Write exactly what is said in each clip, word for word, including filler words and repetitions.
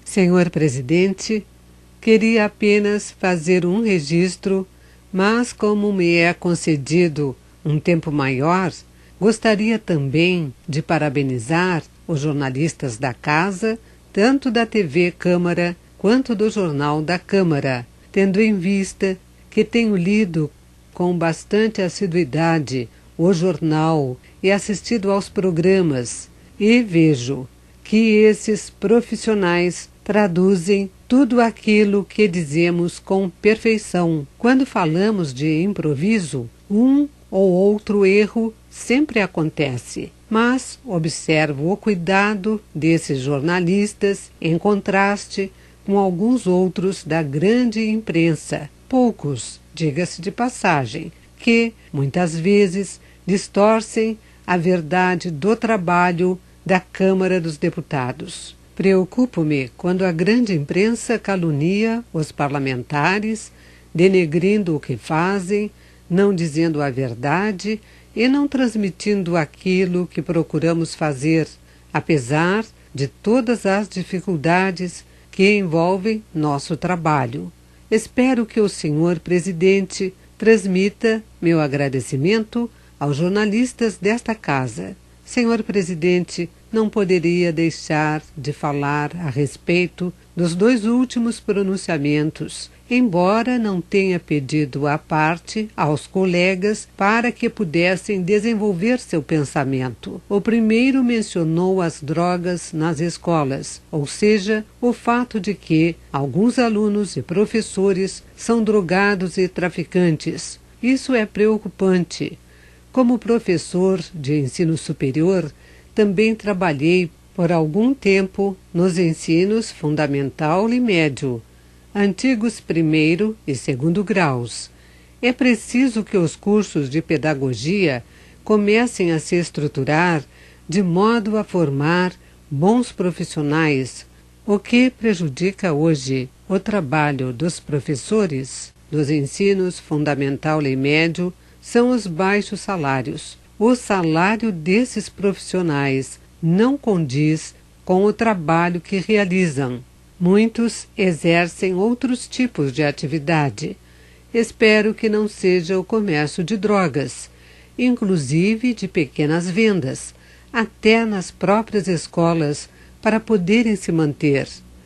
Senhor Presidente, queria apenas fazer um registro, mas como me é concedido um tempo maior, gostaria também de parabenizar os jornalistas da casa, tanto da T V Câmara quanto do Jornal da Câmara, tendo em vista que tenho lido com bastante assiduidade o jornal e assistido aos programas, e vejo que esses profissionais traduzem tudo aquilo que dizemos com perfeição. Quando falamos de improviso, um ou outro erro sempre acontece, mas observo o cuidado desses jornalistas em contraste com alguns outros da grande imprensa, poucos, diga-se de passagem, que muitas vezes distorcem a verdade do trabalho da Câmara dos Deputados. Preocupo-me quando a grande imprensa calunia os parlamentares, denegrindo o que fazem, não dizendo a verdade e não transmitindo aquilo que procuramos fazer, apesar de todas as dificuldades que envolvem nosso trabalho. Espero que o senhor presidente transmita meu agradecimento aos jornalistas desta casa. Senhor presidente, não poderia deixar de falar a respeito dos dois últimos pronunciamentos, embora não tenha pedido à parte aos colegas para que pudessem desenvolver seu pensamento. O primeiro mencionou as drogas nas escolas, ou seja, o fato de que alguns alunos e professores são drogados e traficantes. Isso é preocupante. Como professor de ensino superior, também trabalhei por algum tempo nos ensinos fundamental e médio, antigos primeiro e segundo graus. É preciso que os cursos de pedagogia comecem a se estruturar de modo a formar bons profissionais, o que prejudica hoje o trabalho dos professores dos ensinos fundamental e médio são os baixos salários. O salário desses profissionais não condiz com o trabalho que realizam. Muitos exercem outros tipos de atividade. Espero que não seja o comércio de drogas, inclusive de pequenas vendas, até nas próprias escolas, para poderem se manter.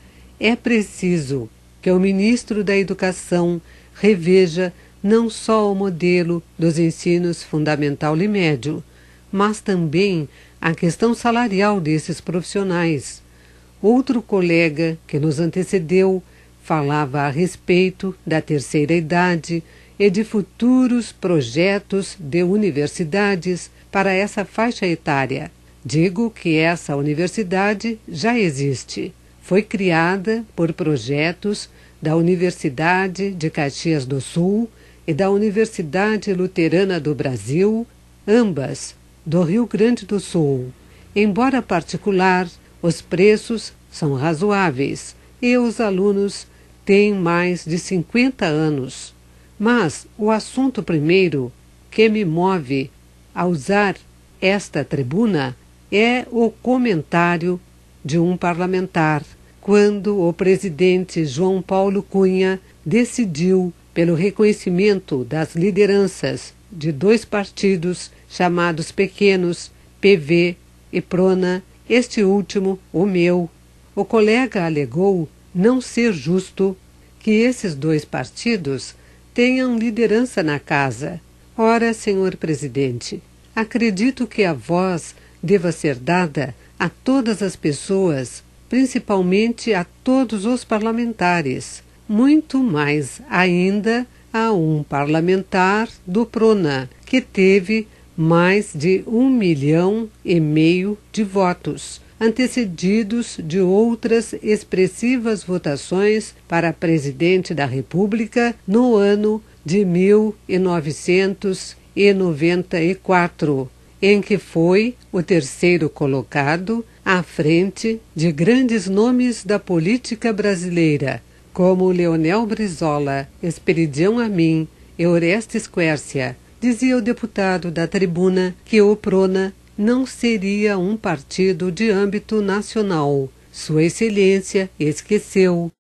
É preciso que o ministro da Educação reveja não só o modelo dos ensinos fundamental e médio, mas também a questão salarial desses profissionais. Outro colega que nos antecedeu falava a respeito da terceira idade e de futuros projetos de universidades para essa faixa etária. Digo que essa universidade já existe. Foi criada por projetos da Universidade de Caxias do Sul e da Universidade Luterana do Brasil, ambas do Rio Grande do Sul. Embora particular, os preços são razoáveis e os alunos têm mais de cinquenta anos. Mas o assunto primeiro que me move a usar esta tribuna é o comentário de um parlamentar, quando o presidente João Paulo Cunha decidiu pelo reconhecimento das lideranças de dois partidos chamados pequenos, P V e Prona, este último, o meu. O colega alegou não ser justo que esses dois partidos tenham liderança na casa. Ora, senhor presidente, acredito que a voz deva ser dada a todas as pessoas, principalmente a todos os parlamentares, muito mais ainda a um parlamentar do Prona, que teve mais de um milhão e meio de votos, antecedidos de outras expressivas votações para presidente da República no ano de mil novecentos e noventa e quatro, em que foi o terceiro colocado à frente de grandes nomes da política brasileira, como Leonel Brizola, Esperidião Amin e Orestes Quércia. Dizia o deputado da tribuna que o Prona não seria um partido de âmbito nacional, Sua Excelência esqueceu.